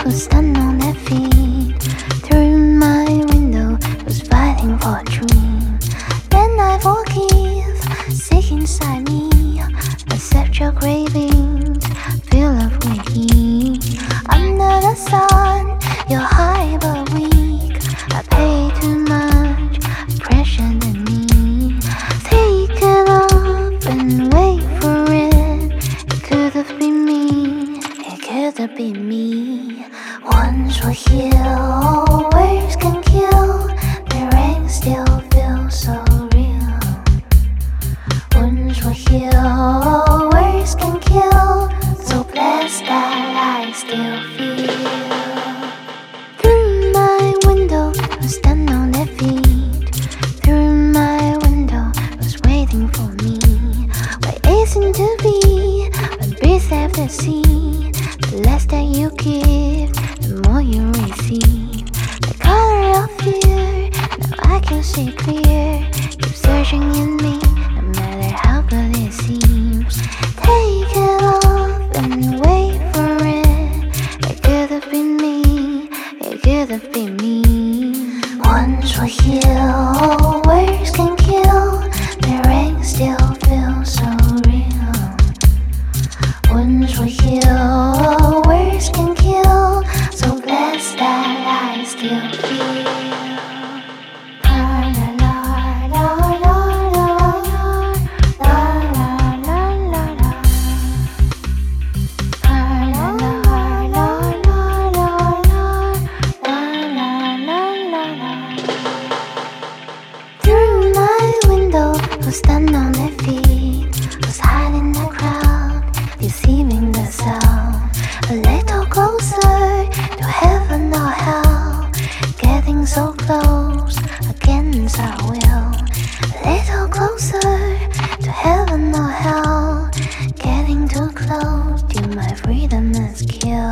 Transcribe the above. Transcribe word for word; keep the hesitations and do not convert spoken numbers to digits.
who stand on their feet. Through my window, who's fighting for a dream. Then I forgive, sick inside me. Accept your cravings, fill up with heat. Under the sun, you're high but weak. I pay too much, pressure than me. Take it off and wait for it. It could have been me, it could have been me. Once we're here, words can kill. The rain still feels so real. Once we're here, words can kill. So blessed that I still feel. Through my window, I stand on their feet. Through my window, was waiting for me. Where it seemed to be, when breeze left the sea. The less that you give, the more you receive. The color of fear, now I can see clear. Keep searching in me, no matter how good it seems. Take it off and wait for it. It could have been me, it could have been me. Once we're here, words can kill. The rain still feels so real. Once we're here, words can kill. So blessed that I still feel. La la la la la la la la la la. La la la la la la la la la. Through my window, who stand on their feet, who's hiding the crowd, deceiving the sound. A little closer to heaven or hell, getting so close against our will. A little closer to heaven or hell, getting too close till my freedom is killed.